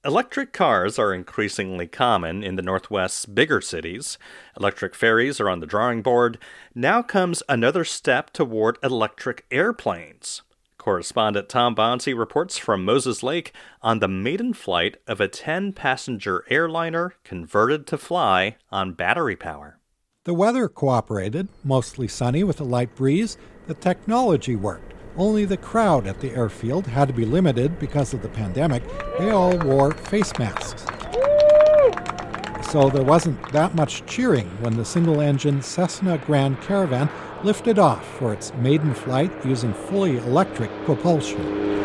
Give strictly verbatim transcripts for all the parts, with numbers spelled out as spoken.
Electric cars are increasingly common in the Northwest's bigger cities. Electric ferries are on the drawing board. Now comes another step toward electric airplanes. Correspondent Tom Bonsi reports from Moses Lake on the maiden flight of a ten-passenger airliner converted to fly on battery power. The weather cooperated, mostly sunny with a light breeze. The technology worked. Only the crowd at the airfield had to be limited because of the pandemic. They all wore face masks. So there wasn't that much cheering when the single-engine Cessna Grand Caravan lifted off for its maiden flight using fully electric propulsion.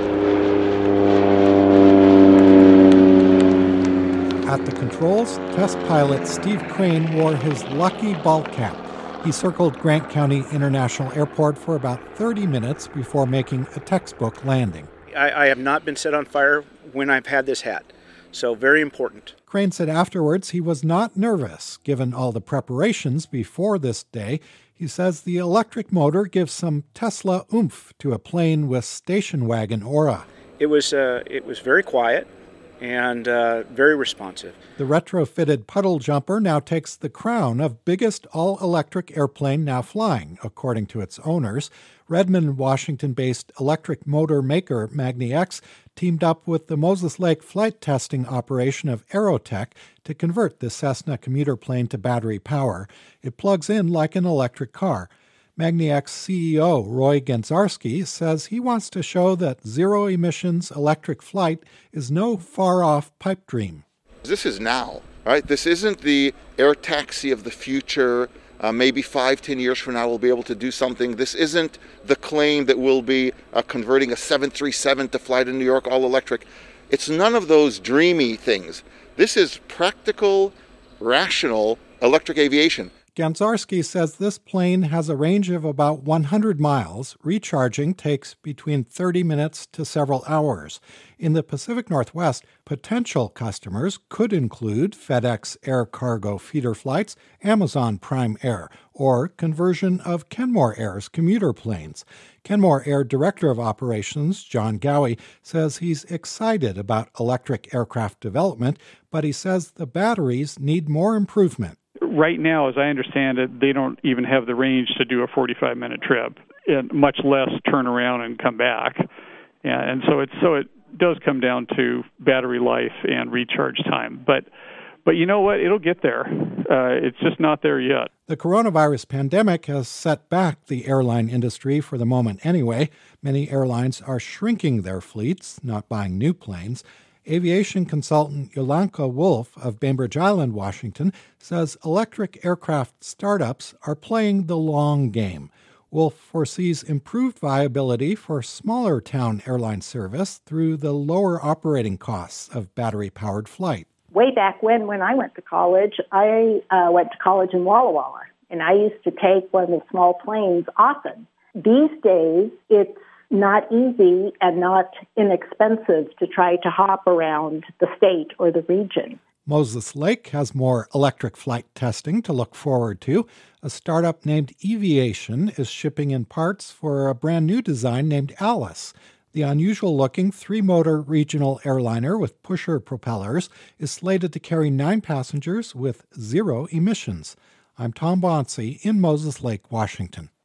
At the controls, test pilot Steve Crane wore his lucky ball cap. He circled Grant County International Airport for about thirty minutes before making a textbook landing. I, I have not been set on fire when I've had this hat, so very important. Crane said afterwards he was not nervous, given all the preparations before this day. He says the electric motor gives some Tesla oomph to a plane with station wagon aura. It was, uh, it was very quiet and uh, very responsive. The retrofitted puddle jumper now takes the crown of biggest all-electric airplane now flying, according to its owners. Redmond, Washington-based electric motor maker magniX teamed up with the Moses Lake flight testing operation of Aerotech to convert the Cessna commuter plane to battery power. It plugs in like an electric car. magniX C E O Roy Genzarski says he wants to show that zero-emissions electric flight is no far-off pipe dream. This is now, right? This isn't the air taxi of the future. Uh, maybe five, ten years from now we'll be able to do something. This isn't the claim that we'll be uh, converting a seven thirty-seven to fly to New York all electric. It's none of those dreamy things. This is practical, rational electric aviation. Genzarski says this plane has a range of about one hundred miles. Recharging takes between thirty minutes to several hours. In the Pacific Northwest, potential customers could include FedEx Air Cargo feeder flights, Amazon Prime Air, or conversion of Kenmore Air's commuter planes. Kenmore Air Director of Operations, John Gowie, says he's excited about electric aircraft development, but he says the batteries need more improvement. Right now, as I understand it, they don't even have the range to do a forty-five minute trip, and much less turn around and come back. Yeah, and so it's so it does come down to battery life and recharge time. But but you know what? It'll get there. Uh, it's just not there yet. The coronavirus pandemic has set back the airline industry for the moment anyway. Many airlines are shrinking their fleets, not buying new planes. Aviation consultant Yolanka Wolf of Bainbridge Island, Washington, says electric aircraft startups are playing the long game. Wolf foresees improved viability for smaller town airline service through the lower operating costs of battery-powered flight. Way back when, when I went to college, I uh, went to college in Walla Walla, and I used to take one of the small planes often. These days, it's not easy and not inexpensive to try to hop around the state or the region. Moses Lake has more electric flight testing to look forward to. A startup named Eviation is shipping in parts for a brand new design named Alice. The unusual-looking three-motor regional airliner with pusher propellers is slated to carry nine passengers with zero emissions. I'm Tom Bonsi in Moses Lake, Washington.